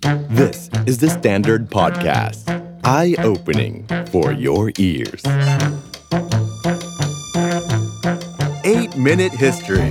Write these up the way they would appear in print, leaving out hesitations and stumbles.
This is the Standard Podcast. Eye-opening for your ears. 8-Minute History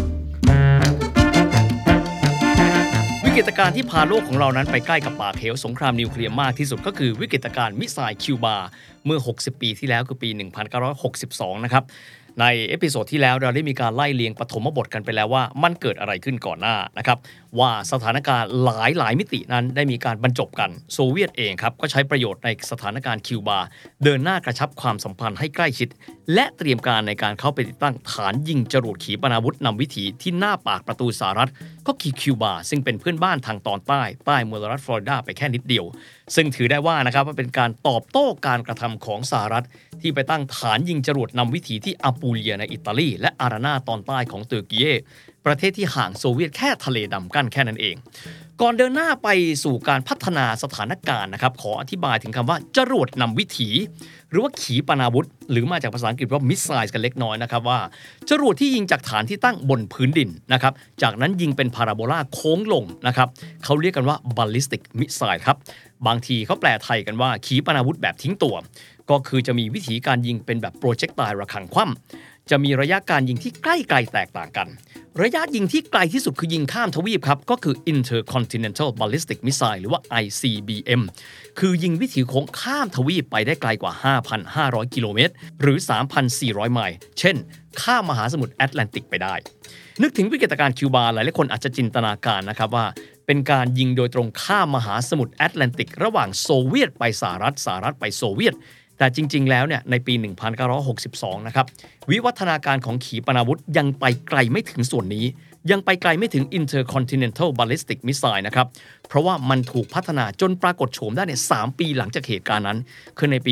วิกฤตการณ์ที่พาโลกของเรานั้นไปใกล้กับปากเหวสงครามนิวเคลียร์มากที่สุดก็คือวิกฤตการณ์มิสไซล์คิวบาเมื่อ60ปีที่แล้วคือปี1962นะครับในเอพิโซดที่แล้วเราได้มีการไล่เรียงปฐมบทกันไปแล้วว่ามันเกิดอะไรขึ้นก่อนหน้านะครับว่าสถานการณ์หลายมิตินั้นได้มีการบรรจบกันโซเวียตเองครับก็ใช้ประโยชน์ในสถานการณ์คิวบาเดินหน้ากระชับความสัมพันธ์ให้ใกล้ชิดและเตรียมการในการเข้าไปติดตั้งฐานยิงจรวดขีปนาวุธนำวิถีที่หน้าปากประตูสหรัฐก็คือคิวบาซึ่งเป็นเพื่อนบ้านทางตอนใต้เมืองรัฐฟลอริดาไปแค่นิดเดียวซึ่งถือได้ว่านะครับว่าเป็นการตอบโต้การกระทำของสหรัฐที่ไปตั้งฐานยิงจรวดนำวิถีที่อาปูเลียในอิตาลีและอารานาตอนใต้ของเตอร์กีเยประเทศที่ห่างโซเวียตแค่ทะเลดำกั้นแค่นั้นเองก่อนเดินหน้าไปสู่การพัฒนาสถานการณ์นะครับขออธิบายถึงคำว่าจรวดนำวิถีหรือว่าขีปนาวุธหรือมาจากภาษาอังกฤษว่ามิสไซล์กันเล็กน้อยนะครับว่าจรวดที่ยิงจากฐานที่ตั้งบนพื้นดินนะครับจากนั้นยิงเป็นพาราโบลาโค้งลงนะครับเขาเรียกกันว่า ballistic missile ครับบางทีเขาแปลไทยกันว่าขีปนาวุธแบบทิ้งตัวก็คือจะมีวิธีการยิงเป็นแบบโปรเจกไตล์ระฆังคว่ำจะมีระยะการยิงที่ใกล้ไกลแตกต่างกันระยะยิงที่ไกลที่สุดคือยิงข้ามทวีปครับก็คือ Intercontinental Ballistic Missile หรือว่า ICBM คือยิงวิถีโค้งข้ามทวีปไปได้ไกลกว่า 5,500 กิโลเมตรหรือ 3,400 ไมล์เช่นข้ามมหาสมุทรแอตแลนติกไปได้นึกถึงวิกฤตการณ์คิวบาหลายคนอาจจะจินตนาการนะครับว่าเป็นการยิงโดยตรงข้ามมหาสมุทรแอตแลนติกระหว่างโซเวียตไปสหรัฐไปโซเวียตแต่จริงๆแล้วเนี่ยในปี 1962 นะครับวิวัฒนาการของขีปนาวุธยังไปไกลไม่ถึงส่วนนี้ยังไปไกลไม่ถึง Intercontinental Ballistic Missile นะครับเพราะว่ามันถูกพัฒนาจนปรากฏโฉมได้ใน3ปีหลังจากเหตุการณ์นั้นคือในปี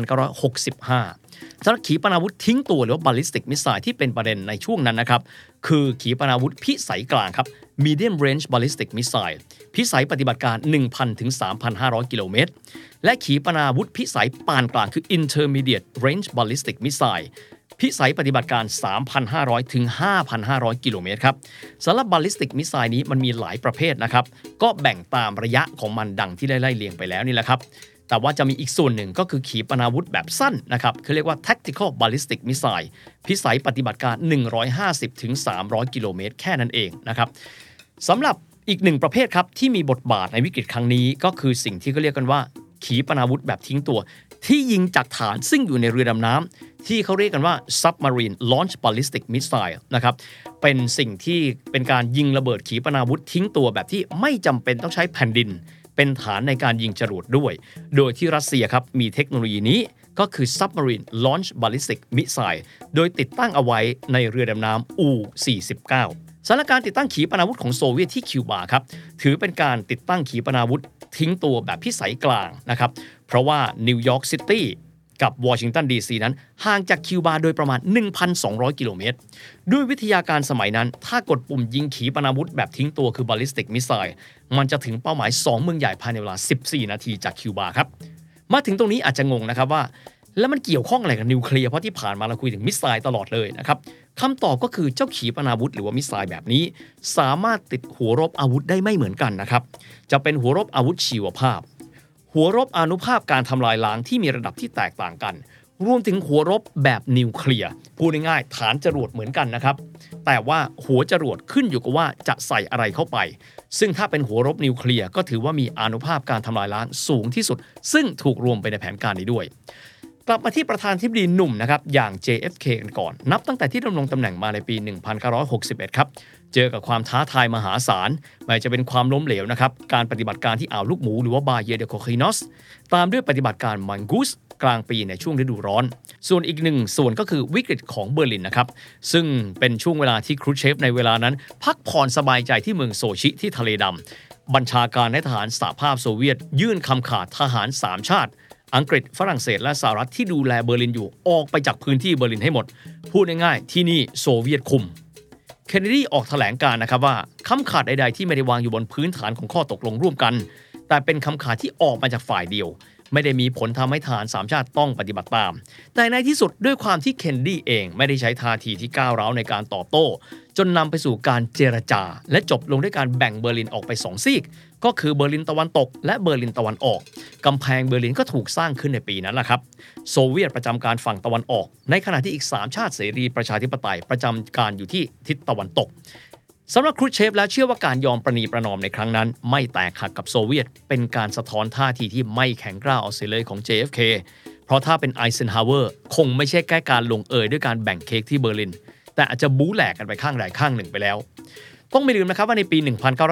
1965 สำหรับขีปนาวุธทิ้งตัวหรือว่า Ballistic Missile ที่เป็นประเด็นในช่วงนั้นนะครับคือขีปนาวุธพิสัยกลางครับ Medium Range Ballistic Missile พิสัยปฏิบัติการ 1,000 ถึง 3,500 กิโลเมตรและขีปนาวุธพิสัยปานกลางคือ Intermediate Range Ballistic Missile พิสัยปฏิบัติการ 3,500 ถึง 5,500 กิโลเมตรครับสำหรับ Ballistic Missile นี้มันมีหลายประเภทนะครับก็แบ่งตามระยะของมันดังที่ได้ไล่เรียงไปแล้วนี่แหละครับแต่ว่าจะมีอีกส่วนหนึ่งก็คือขีปนาวุธแบบสั้นนะครับเขาเรียกว่า Tactical Ballistic Missile พิสัยปฏิบัติการ 150 ถึง 300 กิโลเมตรแค่นั้นเองนะครับสำหรับอีกหนึ่งประเภทครับที่มีบทบาทในวิกฤตครั้งนี้ก็คือสิ่งที่เขาเรียกกันว่าขีปนาวุธแบบทิ้งตัวที่ยิงจากฐานซึ่งอยู่ในเรือดำน้ำที่เขาเรียกกันว่า Submarine Launch Ballistic Missile นะครับเป็นสิ่งที่เป็นการยิงระเบิดขีปนาวุธทิ้งตัวแบบที่ไม่จำเป็นต้องใช้แผ่นดินเป็นฐานในการยิงจรวดด้วยโดยที่รัสเซียครับมีเทคโนโลยีนี้ก็คือ Submarine Launch Ballistic Missile โดยติดตั้งเอาไว้ในเรือดำน้ำ U-49 สถานการณ์ติดตั้งขีปนาวุธของโซเวียตที่คิวบาครับถือเป็นการติดตั้งขีปนาวุธทิ้งตัวแบบพิสัยกลางนะครับเพราะว่านิวยอร์กซิตี้กับวอชิงตันดีซีนั้นห่างจากคิวบาโดยประมาณ 1,200 กิโลเมตรด้วยวิทยาการสมัยนั้นถ้ากดปุ่มยิงขีปนาวุธแบบทิ้งตัวคือ Ballistic Missile มันจะถึงเป้าหมาย2เมืองใหญ่ภายในเวลา14นาทีจากคิวบาครับมาถึงตรงนี้อาจจะงงนะครับว่าแล้วมันเกี่ยวข้องอะไรกับนิวเคลียร์เพราะที่ผ่านมาเราคุยถึงมิสไซล์ตลอดเลยนะครับคำตอบก็คือเจ้าขีปนาวุธหรือว่ามิสไซล์แบบนี้สามารถติดหัวรบอาวุธได้ไม่เหมือนกันนะครับจะเป็นหัวรบอาวุธชีวภาพหัวรบอานุภาพการทำลายล้างที่มีระดับที่แตกต่างกันรวมถึงหัวรบแบบนิวเคลียร์พูดง่ายๆฐานจรวดเหมือนกันนะครับแต่ว่าหัวจรวดขึ้นอยู่กับว่าจะใส่อะไรเข้าไปซึ่งถ้าเป็นหัวรบนิวเคลียร์ก็ถือว่ามีอานุภาพการทำลายล้างสูงที่สุดซึ่งถูกรวมไปในแผนการนี้ด้วยกลับมาที่ประธานาธิบดีหนุ่มนะครับอย่าง JFK กันก่อนนับตั้งแต่ที่ดำรงตำแหน่งมาในปี 1961 ครับเจอกับความท้าทายมหาศาลไม่จะเป็นความล้มเหลวนะครับการปฏิบัติการที่อ่าวลูกหมูหรือว่าบาเยเดโคคินอสตามด้วยปฏิบัติการมันกูสกลางปีในช่วงฤดูร้อนส่วนอีกหนึ่งส่วนก็คือวิกฤตของเบอร์ลินนะครับซึ่งเป็นช่วงเวลาที่ครูเชฟในเวลานั้นพักผ่อนสบายใจที่เมืองโซชิที่ทะเลดำบัญชาการในทหารสหภาพโซเวียตยื่นคำขาดทหาร3ชาติอังกฤษฝรั่งเศสและสหรัฐที่ดูแลเบอร์ลินอยู่ออกไปจากพื้นที่เบอร์ลินให้หมดพูดง่ายๆที่นี่โซเวียตคุมเคนเนดีออกแถลงการนะครับว่าคำขาดใดๆที่ไม่ได้วางอยู่บนพื้นฐานของข้อตกลงร่วมกันแต่เป็นคำขาดที่ออกมาจากฝ่ายเดียวไม่ได้มีผลทำให้ทหาร3ชาติต้องปฏิบัติตามแต่ในที่สุดด้วยความที่เคนเนดีเองไม่ได้ใช้ท่าทีที่ก้าวร้าวในการตอบโต้จนนำไปสู่การเจรจาและจบลงด้วยการแบ่งเบอร์ลินออกไป2ซีกก็คือเบอร์ลินตะวันตกและเบอร์ลินตะวันออกกำแพงเบอร์ลินก็ถูกสร้างขึ้นในปีนั้นแหละครับโซเวียตประจำการฝั่งตะวันออกในขณะที่อีก3ชาติเสรีประชาธิปไตยประจำการอยู่ที่ทิศตะวันตกสำหรับครูเชฟแล้วเชื่อว่าการยอมประนีประนอมในครั้งนั้นไม่แตกหักกับโซเวียตเป็นการสะท้อนท่าทีที่ไม่แข็งกร้าวเอาเสียเลยของ JFK เพราะถ้าเป็นไอเซนฮาวเวอร์คงไม่ใช่แค่การลงเอยด้วยการแบ่งเค้กที่เบอร์ลินแต่อาจจะบู๊แหลกกันไปข้างใดข้างหนึ่งไปแล้วต้องไม่ลืมนะครับว่าในปี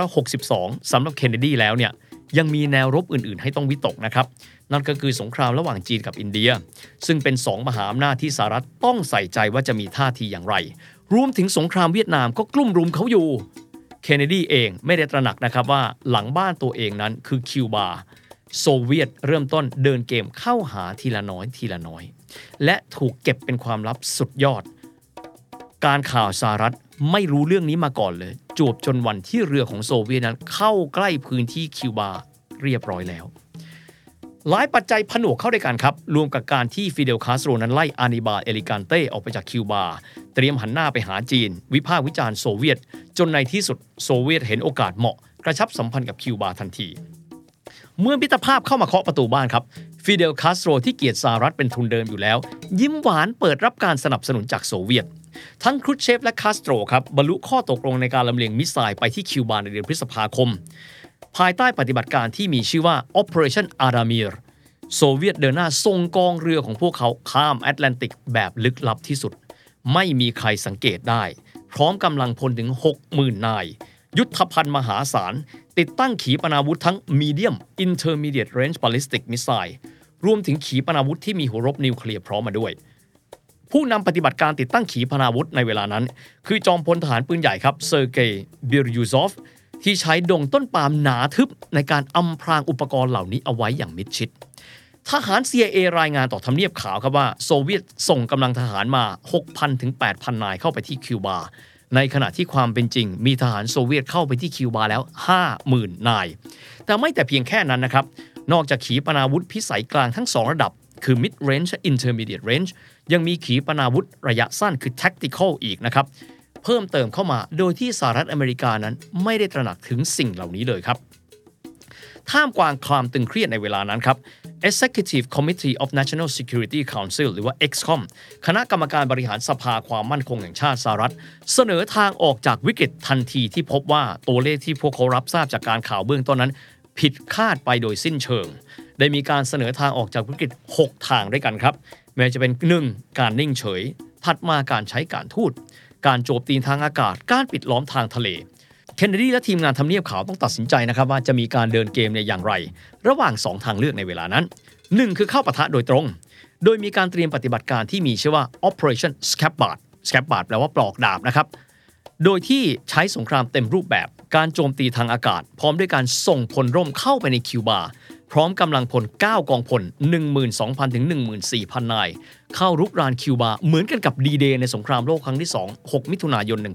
1962 สำหรับเคนเนดีแล้วเนี่ยยังมีแนวรบอื่นๆให้ต้องวิตกนะครับนั่นก็คือสงครามระหว่างจีนกับอินเดียซึ่งเป็น2มหาอำนาจที่สหรัฐต้องใส่ใจว่าจะมีท่าทีอย่างไรรวมถึงสงครามเวียดนามก็กลุ่มรุมเขาอยู่เคนเนดีเองไม่ได้ตระหนักนะครับว่าหลังบ้านตัวเองนั้นคือคิวบาโซเวียตเริ่มต้นเดินเกมเข้าหาทีละน้อยและถูกเก็บเป็นความลับสุดยอดการข่าวสหรัฐไม่รู้เรื่องนี้มาก่อนเลยจวบจนวันที่เรือของโซเวียตนั้นเข้าใกล้พื้นที่คิวบาเรียบร้อยแล้วหลายปัจจัยผนวกเข้าด้วยกันครับรวมกับการที่ฟิเดลคาสโตรนั้นไล่อานิบาลเอลิกานเต้ออกไปจากคิวบาเตรียมหันหน้าไปหาจีนวิพากษ์วิจารณ์โซเวียตจนในที่สุดโซเวียตเห็นโอกาสเหมาะกระชับสัมพันธ์กับคิวบาทันทีเมื่อมิตรภาพเข้ามาเคาะประตูบ้านครับฟิเดลคาสโตรที่เกลียดสหรัฐเป็นทุนเดิมอยู่แล้วยิ้มหวานเปิดรับการสนับสนุนจากโซเวียตทั้งครูเชฟและคาสโตรครับบรรลุข้อตกลงในการลำเลียงมิสไซล์ไปที่คิวบาในเดือนพฤษภาคมภายใต้ปฏิบัติการที่มีชื่อว่า Operation Adamir โซเวียตเดินหน้าส่งกองเรือของพวกเขาข้ามแอตแลนติกแบบลึกลับที่สุดไม่มีใครสังเกตได้พร้อมกำลังพลถึง 60,000 นายยุทธภัณฑ์มหาศาลติดตั้งขีปนาวุธทั้ง Medium Intermediate Range Ballistic Missile รวมถึงขีปนาวุธที่มีหัวรบนิวเคลียร์พร้อมมาด้วยผู้นำปฏิบัติการติดตั้งขีปนาวุธในเวลานั้นคือจอมพลทหารปืนใหญ่ครับเซอร์เกย์บิรยูซอฟที่ใช้ดงต้นปาล์มหนาทึบในการอำพรางอุปกรณ์เหล่านี้เอาไว้อย่างมิดชิดทหาร CIA รายงานต่อทำเนียบขาวครับว่าโซเวียตส่งกำลังทหารมา 6,000 ถึง 8,000 นายเข้าไปที่คิวบาในขณะที่ความเป็นจริงมีทหารโซเวียตเข้าไปที่คิวบาแล้ว 50,000 นายแต่ไม่แต่เพียงแค่นั้นนะครับนอกจากขีปนาวุธพิสัยกลางทั้ง2ระดับคือ Mid Range และ Intermediate Range ยังมีขีปนาวุธระยะสั้นคือ Tactical อีกนะครับเพิ่มเติมเข้ามาโดยที่สหรัฐอเมริกานั้นไม่ได้ตระหนักถึงสิ่งเหล่านี้เลยครับท่ามกลางความตึงเครียดในเวลานั้นครับ Executive Committee of National Security Council หรือว่า EXCOM คณะกรรมการบริหารสภาความมั่นคงแห่งชาติสหรัฐเสนอทางออกจากวิกฤตทันทีที่พบว่าตัวเลขที่พวกเขารับทราบจากการข่าวเบื้องต้นนั้นผิดคาดไปโดยสิ้นเชิงได้มีการเสนอทางออกจากวิกฤต6ทางด้วยกันครับแม้จะเป็น 1. การนิ่งเฉยถัดมาการใช้การทูตการโจมตีทางอากาศการปิดล้อมทางทะเลเคนเนดีและทีมงานทำเนียบขาวต้องตัดสินใจนะครับว่าจะมีการเดินเกมในอย่างไรระหว่าง2ทางเลือกในเวลานั้น1คือเข้าปะทะโดยตรงโดยมีการเตรียมปฏิบัติการที่มีชื่อว่า Operation Scabard แปลว่าปลอกดาบนะครับโดยที่ใช้สงครามเต็มรูปแบบการโจมตีทางอากาศพร้อมด้วยการส่งพลร่มเข้าไปในคิวบาพร้อมกำลังพล9กองพล 12,000 ถึง 14,000 นายเข้ารุกรานคิวบาเหมือนกันกับดีเดย์ในสงครามโลกครั้งที่2 6 มิถุนายน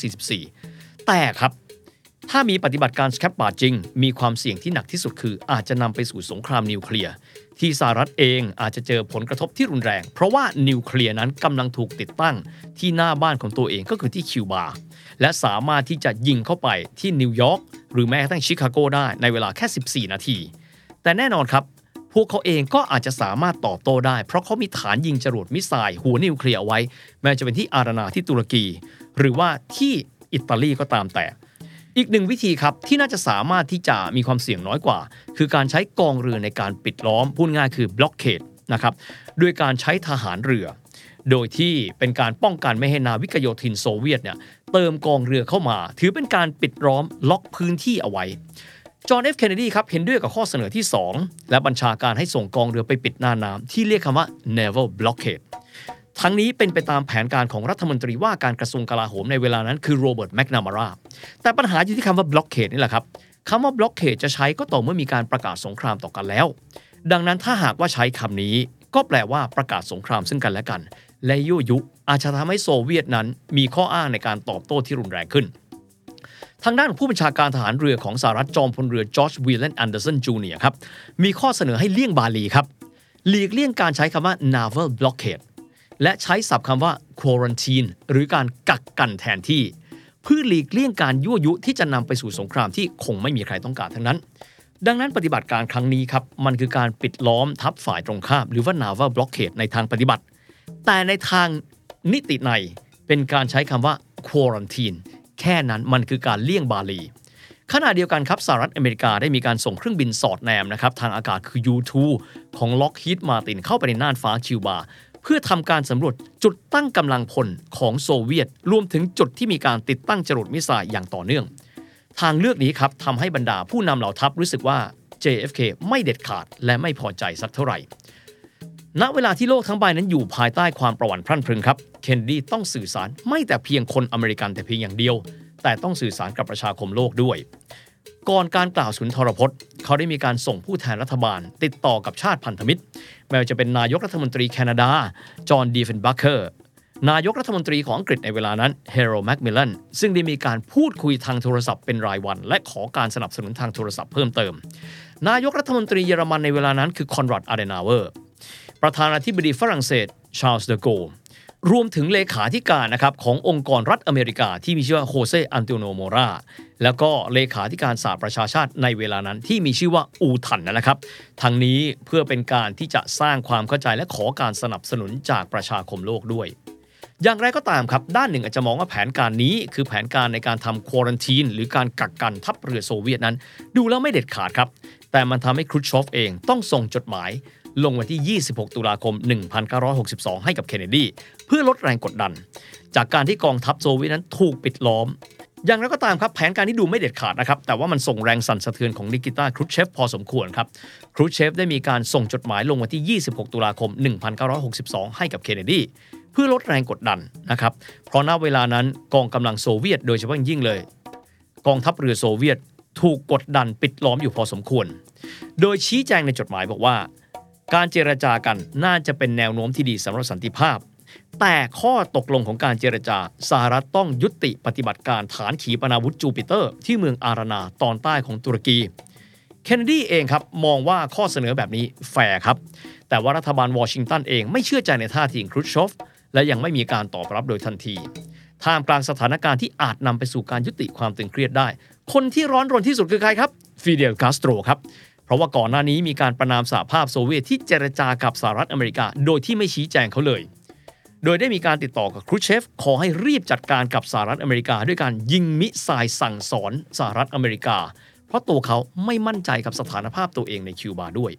1944แต่ครับถ้ามีปฏิบัติการสแคปบาร์จริงมีความเสี่ยงที่หนักที่สุดคืออาจจะนำไปสู่สงครามนิวเคลียร์ที่สหรัฐเองอาจจะเจอผลกระทบที่รุนแรงเพราะว่านิวเคลียร์นั้นกำลังถูกติดตั้งที่หน้าบ้านของตัวเองก็คือที่คิวบาและสามารถที่จะยิงเข้าไปที่นิวยอร์กหรือแม้กระทั่งชิคาโกได้ในเวลาแค่14นาทีแต่แน่นอนครับพวกเขาเองก็อาจจะสามารถตอบโต้ได้เพราะเขามีฐานยิงจรวดมิสไซล์หัวนิวเคลียร์ไว้แม้จะเป็นที่อารานาที่ตุรกีหรือว่าที่อิตาลีก็ตามแต่อีกหนึ่งวิธีครับที่น่าจะสามารถที่จะมีความเสี่ยงน้อยกว่าคือการใช้กองเรือในการปิดล้อมพูดง่ายคือบล็อกเคดนะครับด้วยการใช้ทหารเรือโดยที่เป็นการป้องกันไม่ให้นาวิกโยธินโซเวียตเนี่ยเติมกองเรือเข้ามาถือเป็นการปิดล้อมล็อกพื้นที่เอาไว้จอห์น F. เคนเนดีครับเห็นด้วยกับข้อเสนอที่2และบัญชาการให้ส่งกองเรือไปปิดหน้าน้ำที่เรียกคำว่า Naval Blockade ทั้งนี้เป็นไปตามแผนการของรัฐมนตรีว่าการกระทรวงกลาโหมในเวลานั้นคือโรเบิร์ตแมคนามาราแต่ปัญหาอยู่ที่คำว่า Blockade นี่แหละครับคำว่า Blockade จะใช้ก็ต่อเมื่อมีการประกาศสงครามต่อกันแล้วดังนั้นถ้าหากว่าใช้คำนี้ก็แปลว่าประกาศสงครามซึ่งกันและกันและยั่วยุอาจจะทำให้โซเวียตนั้นมีข้ออ้างในการตอบโต้ที่รุนแรงขึ้นทางด้านผู้บัญชาการทหารเรือของสหรัฐจอมพลเรือจอร์จวิลเลนแอนเดอร์สันจูเนียร์ครับมีข้อเสนอให้เลี่ยงบาลีครับหลีกเลี่ยงการใช้คำว่า naval blockade และใช้ศัพท์คำว่า quarantine หรือการกักกันแทนที่เพื่อหลีกเลี่ยงการยั่วยุที่จะนำไปสู่สงครามที่คงไม่มีใครต้องการทั้งนั้นดังนั้นปฏิบัติการครั้งนี้ครับมันคือการปิดล้อมทัพฝ่ายตรงข้ามหรือว่า naval blockade ในทางปฏิบัติแต่ในทางนิติในเป็นการใช้คำว่า quarantine แค่นั้นมันคือการเลี่ยงบาลีขณะเดียวกันครับสหรัฐอเมริกาได้มีการส่งเครื่องบินสอดแนมนะครับทางอากาศคือ U-2 ของ Lockheed Martin เข้าไปในน่านฟ้าคิวบาเพื่อทำการสำรวจจุดตั้งกำลังพลของโซเวียตรวมถึงจุดที่มีการติดตั้งจรวดมิสไซล์อย่างต่อเนื่องทางเลือกนี้ครับทำให้บรรดาผู้นำเหล่าทัพรู้สึกว่า JFK ไม่เด็ดขาดและไม่พอใจสักเท่าไหร่ณเวลาที่โลกทั้งใบนั้นอยู่ภายใต้ความประหวั่นพรั่นพรึงครับเคนเนดีต้องสื่อสารไม่แต่เพียงคนอเมริกันแต่เพียงอย่างเดียวแต่ต้องสื่อสารกับประชาคมโลกด้วยก่อนการกล่าวสุนทรพจน์เขาได้มีการส่งผู้แทนรัฐบาลติดต่อกับชาติพันธมิตรไม่ว่าจะเป็นนายกรัฐมนตรีแคนาดาจอห์นดีเฟนบัคเคอร์นายกรัฐมนตรีของอังกฤษในเวลานั้นเฮโรแมคมิลลันซึ่งได้มีการพูดคุยทางโทรศัพท์เป็นรายวันและขอการสนับสนุนทางโทรศัพท์เพิ่มเติมนายกรัฐมนตรีเยอรมันในเวลานั้นคือคอนราด อาเดนาเวอร์ประธานาธิบดีฝรั่งเศสชาร์ลส์เดอโกลรวมถึงเลขาธิการนะครับขององค์กรรัฐอเมริกาที่มีชื่อว่าโฮเซอันโตโนโมราแล้วก็เลขาธิการสหประชาชาติในเวลานั้นที่มีชื่อว่าอูทันนะครับทั้งนี้เพื่อเป็นการที่จะสร้างความเข้าใจและขอการสนับสนุนจากประชาคมโลกด้วยอย่างไรก็ตามครับด้านหนึ่งอาจจะมองว่าแผนการนี้คือแผนการในการทำควอรันทีนหรือการกักกันทัพเรือโซเวียตนั้นดูแล้วไม่เด็ดขาดครับแต่มันทำให้ครูชอฟเองต้องส่งจดหมายลงวันที่ 26 ตุลาคม 1962 ให้กับเคนเนดีเพื่อลดแรงกดดันจากการที่กองทัพโซเวียตนั้นถูกปิดล้อมอย่างไรก็ตามครับแผนการที่ดูไม่เด็ดขาดนะครับแต่ว่ามันส่งแรงสั่นสะเทือนของนิกิตาครูชเชฟพอสมควรครับครูชเชฟได้มีการส่งจดหมายลงวันที่ 26 ตุลาคม 1962 ให้กับเคนเนดีเพื่อลดแรงกดดันนะครับเพราะณเวลานั้นกองกำลังโซเวียตโดยเฉพาะยิ่งเลยกองทัพเรือโซเวียตถูกกดดันปิดล้อมอยู่พอสมควรโดยชี้แจงในจดหมายบอกว่าการเจรจากันน่าจะเป็นแนวโน้มที่ดีสำหรับสันติภาพแต่ข้อตกลงของการเจรจาสหรัฐต้องยุติปฏิบัติการฐานขีปนาวุธจูปิเตอร์ที่เมืองอารานาตอนใต้ของตุรกีเคนเนดีเองครับมองว่าข้อเสนอแบบนี้แฟร์ครับแต่ว่ารัฐบาลวอชิงตันเองไม่เชื่อใจในท่าทีของครูชอฟและยังไม่มีการตอบรับโดยทันทีท่ามกลางสถานการณ์ที่อาจนำไปสู่การยุติความตึงเครียดได้คนที่ร้อนรนที่สุดคือใครครับฟิเดลคาสโตรครับเพราะว่าก่อนหน้านี้มีการประณามสหภาพโซเวียตที่เจรจากับสหรัฐอเมริกาโดยที่ไม่ชี้แจงเขาเลยโดยได้มีการติดต่อกับครูชเชฟขอให้รีบจัดการกับสหรัฐอเมริกาด้วยการยิงมิสไซล์สั่งสอนสหรัฐอเมริกาเพราะตัวเขาไม่มั่นใจกับสถานภาพตัวเองในคิวบาด้วย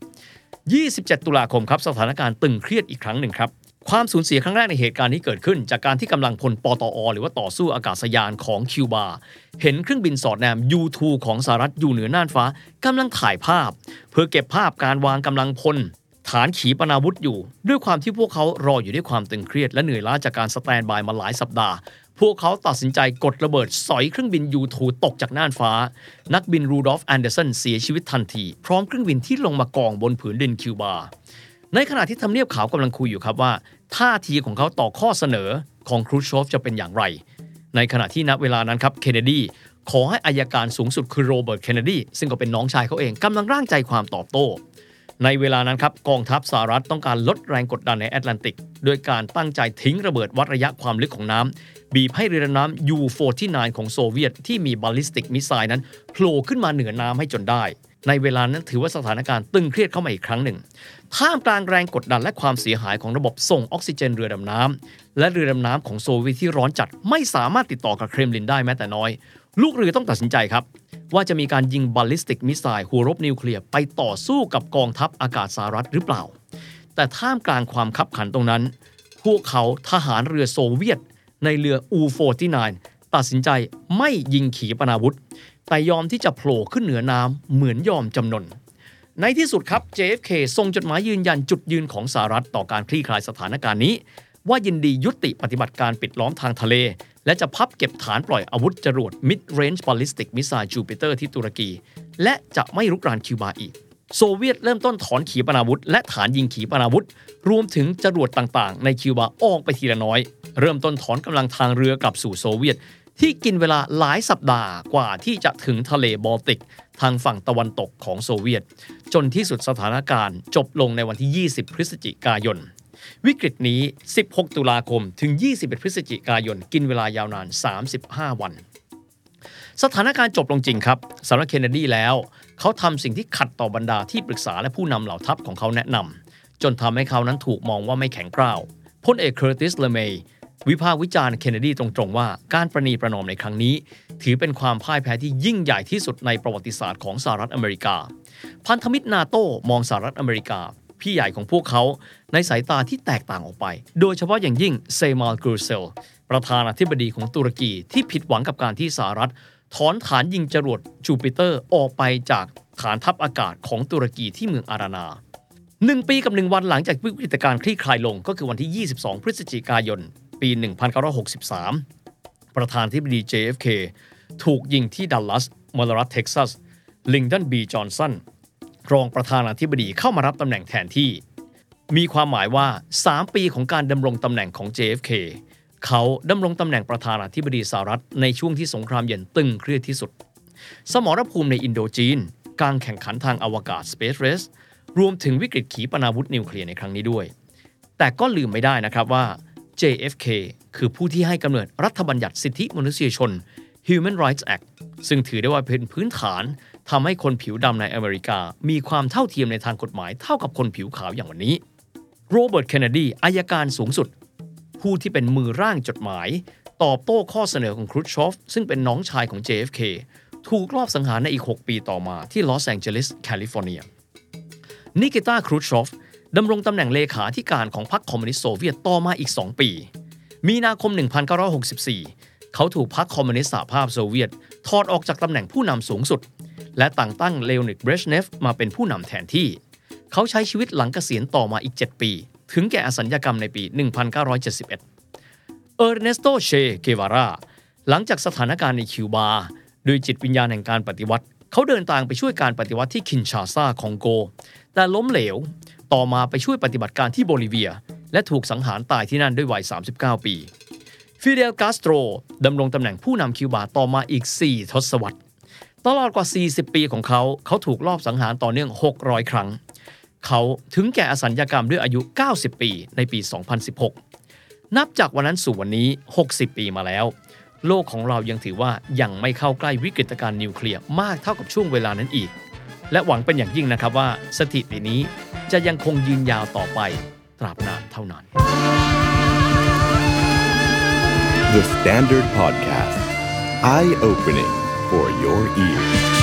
27 ตุลาคมครับสถานการณ์ตึงเครียดอีกครั้งหนึ่งครับความสูญเสียครั้งแรกในเหตุการณ์นี้เกิดขึ้นจากการที่กำลังพลปตอหรือว่าต่อสู้อากาศยานของคิวบาเห็นเครื่องบินสอดแนม U-2 ของสหรัฐอยู่เหนือน่านฟ้ากำลังถ่ายภาพเพื่อเก็บภาพการวางกำลังพลฐานขีปนาวุธอยู่ด้วยความที่พวกเขารออยู่ด้วยความตึงเครียดและเหนื่อยล้าจากการสแตนบายมาหลายสัปดาห์พวกเขาตัดสินใจกดระเบิดสอยเครื่องบิน U-2 ตกจากน่านฟ้านักบินรูดอล์ฟแอนเดอร์สันเสียชีวิตทันทีพร้อมเครื่องบินที่ลงมากองบนผืนดินคิวบาในขณะที่ทำเนียบขาวกำลังคุยอยู่ครับว่าท่าทีของเขาต่อข้อเสนอของครูชอฟจะเป็นอย่างไรในขณะที่ณเวลานั้นครับเคนเนดีขอให้อัยการสูงสุดคือโรเบิร์ตเคนเนดีซึ่งก็เป็นน้องชายเขาเองกำลังร่างใจความตอบโต้ในเวลานั้นครับกองทัพสหรัฐต้องการลดแรงกดดันในแอตแลนติกโดยการตั้งใจทิ้งระเบิดวัดระยะความลึกของน้ำบีบให้เรือดำน้ำ U-49 ของโซเวียตที่มีบอลลิสติกมิสไซล์นั้นโผล่ขึ้นมาเหนือน้ำให้จนได้ในเวลานั้นถือว่าสถานการณ์ตึงเครียดเข้ามาอีกครั้งหนึ่งท่ามกลางแรงกดดันและความเสียหายของระบบส่งออกซิเจนเรือดำน้ำและเรือดำน้ำของโซเวียตที่ร้อนจัดไม่สามารถติดต่อกับเครมลินได้แม้แต่น้อยลูกเรือต้องตัดสินใจครับว่าจะมีการยิงบอลลิสติกมิสไซล์หัวรบนิวเคลียร์ไปต่อสู้กับกองทัพอากาศสหรัฐหรือเปล่าแต่ท่ามกลางความคับขันตรงนั้นพวกเขาทหารเรือโซเวียตในเรือ U-49 ตัดสินใจไม่ยิงขีปนาวุธแต่ยอมที่จะโผล่ขึ้นเหนือน้ำเหมือนยอมจำนนในที่สุดครับ JFK ส่งจดหมายยืนยันจุดยืนของสหรัฐต่อการคลี่คลายสถานการณ์นี้ว่ายินดียุติปฏิบัติการปิดล้อมทางทะเลและจะพับเก็บฐานปล่อยอาวุธจรวด Mid Range Ballistic Missile Jupiter ที่ตุรกีและจะไม่รุกรานคิวบาอีกโซเวียตเริ่มต้นถอนขีปนาวุธและฐานยิงขีปนาวุธรวมถึงจรวดต่างๆในคิวบาออกไปทีละน้อยเริ่มต้นถอนกำลังทางเรือกลับสู่โซเวียตที่กินเวลาหลายสัปดาห์กว่าที่จะถึงทะเลบอลติกทางฝั่งตะวันตกของโซเวียตจนที่สุดสถานการณ์จบลงในวันที่ 20 พฤศจิกายนวิกฤตนี้ 16 ตุลาคมถึง 21 พฤศจิกายนกินเวลายาวนาน 35 วันสถานการณ์จบลงจริงครับสำหรับเคนเนดีแล้วเขาทำสิ่งที่ขัดต่อบรรดาที่ปรึกษาและผู้นำเหล่าทัพของเขาแนะนำจนทำให้เขานั้นถูกมองว่าไม่แข็งกร้าวพลเอกเคอร์ติส เลเมย์วิพากษ์วิจารณ์เคนเนดีตรงๆว่าการประนีประนอมในครั้งนี้ถือเป็นความพ่ายแพ้ที่ยิ่งใหญ่ที่สุดในประวัติศาสตร์ของสหรัฐอเมริกาพันธมิตรนาโต้มองสหรัฐอเมริกาพี่ใหญ่ของพวกเขาในสายตาที่แตกต่างออกไปโดยเฉพาะอย่างยิ่งเซมาล กูเซลประธานาธิบดีของตุรกีที่ผิดหวังกับการที่สหรัฐถอนฐานยิงจรวดจูปิเตอร์ออกไปจากฐานทัพอากาศของตุรกีที่เมืองอารานา1 ปีกับ 1 วันหลังจากวิกฤตการณ์คลี่คลายลงก็คือวันที่22 พฤศจิกายนปี 1963 ประธานาธิบดี JFK ถูกยิงที่ดัลลัสมลรัฐเท็กซัสลิงดอน บี จอห์นสันรองประธานาธิบดีเข้ามารับตำแหน่งแทนที่มีความหมายว่า3 ปีของการดำรงตำแหน่งของ JFK เขาดำรงตำแหน่งประธานาธิบดีสหรัฐในช่วงที่สงครามเย็นตึงเครียดที่สุดสมรภูมิในอินโดจีนการแข่งขันทางอวกาศ Space Race รวมถึงวิกฤตขีปนาวุธนิวเคลียร์ในครั้งนี้ด้วยแต่ก็ลืมไม่ได้นะครับว่า JFK คือผู้ที่ให้กำเนิดรัฐบัญญัติสิทธิมนุษยชน Human Rights Act ซึ่งถือได้ว่าเป็นพื้นฐานทำให้คนผิวดำในอเมริกามีความเท่าเทียมในทางกฎหมายเท่ากับคนผิวขาวอย่างวันนี้โรเบิร์ต เคนเนดีอัยการสูงสุดผู้ที่เป็นมือร่างจดหมายตอบโต้ข้อเสนอของครูชชอฟซึ่งเป็นน้องชายของ JFK ถูกลอบสังหารในอีก6 ปีต่อมาที่ลอสแองเจลิสแคลิฟอร์เนียนิกิตา ครูชชอฟดำรงตำแหน่งเลขาธิการของพรรคคอมมิวนิสต์โซเวียตต่อมาอีก2 ปีมีนาคม 1964 เขาถูกพรรคคอมมิวนิสต์สหภาพโซเวียตถอดออกจากตำแหน่งผู้นำสูงสุดและแต่งตั้งเลโอนิด เบรชเนฟมาเป็นผู้นำแทนที่เขาใช้ชีวิตหลังเกษียณต่อมาอีก7 ปีถึงแก่อสัญญกรรมในปี 1971 เออร์เนสโต เช เกวาราหลังจากสถานการณ์ในคิวบาด้วยจิตวิญญาณแห่งการปฏิวัติเขาเดินทางไปช่วยการปฏิวัติที่คินชาซาคองโกแต่ล้มเหลวต่อมาไปช่วยปฏิบัติการที่โบลิเวียและถูกสังหารตายที่นั่นด้วยวัย39 ปีฟิเดล คาสโตรดำรงตำแหน่งผู้นำคิวบาต่อมาอีก4 ทศวรรษตลอดกว่า40 ปีของเขาถูกลอบสังหารต่อเนื่อง600 ครั้งเขาถึงแก่อสัญญกรรมด้วยอายุ90 ปีในปี 2016 นับจากวันนั้นสู่วันนี้60 ปีมาแล้วโลกของเรายังถือว่ายังไม่เข้าใกล้วิกฤตการณ์นิวเคลียร์มากเท่ากับช่วงเวลานั้นอีกและหวังเป็นอย่างยิ่งนะครับว่าสถิตินี้จะยังคงยืนยาวต่อไปตราบนานเท่านาน The Standard Podcast Eye Opening for your ears